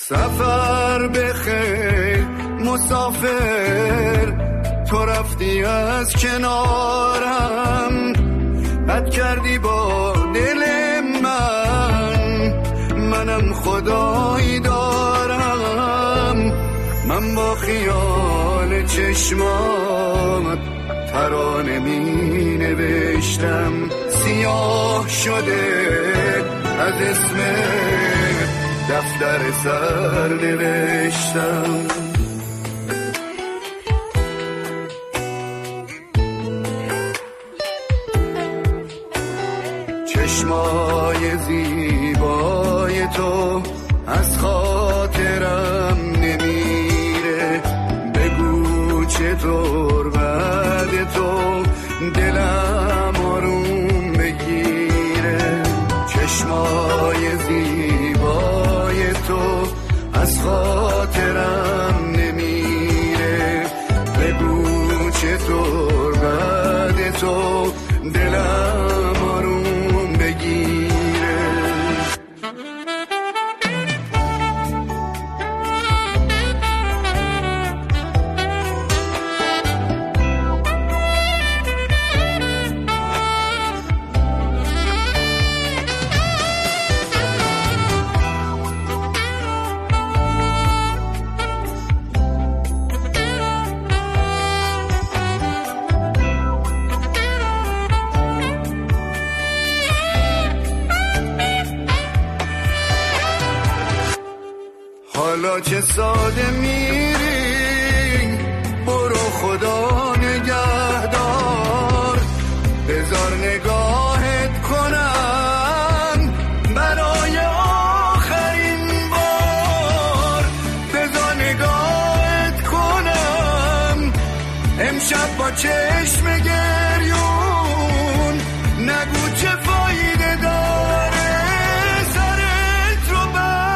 سفر بخیر مسافر، تو رفتی از کنارم، بد کردی با دل منم خدایی دارم. من با خیال چشمات ترانه می نوشتم، سیاه شده از اسم دفتر سر نوشتم. چشمای زیبای تو از خاطرم نمیره، بگو چطور بعد تو دلم آروم بگیره. چشمای زیبای تو از خاطرم نمیره، بگو چطور بعد تو دلم آروم بگیره. حالا چه ساده میری، برو خدا نگهدار، بذار نگاهت کنم برای آخرین بار، بذار نگاهت کنم امشب با چشم گریون، نگو چه فایده داره سرت رو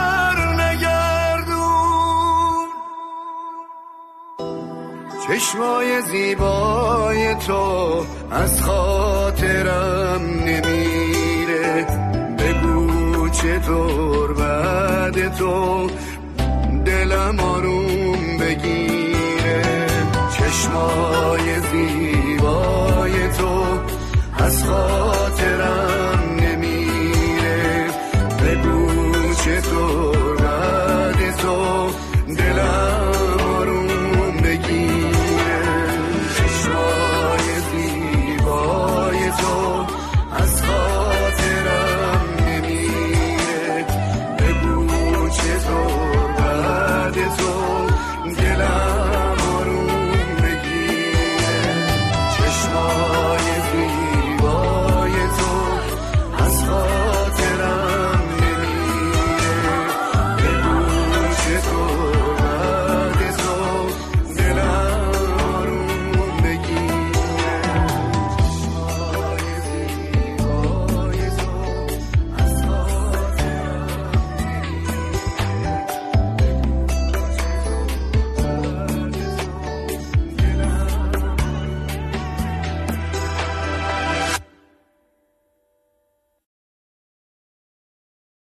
چشمای زیبای تو از خاطرم نمیره، بگو چطور بعد تو دلم آروم بگیره. چشمای زیبای تو از خاطرم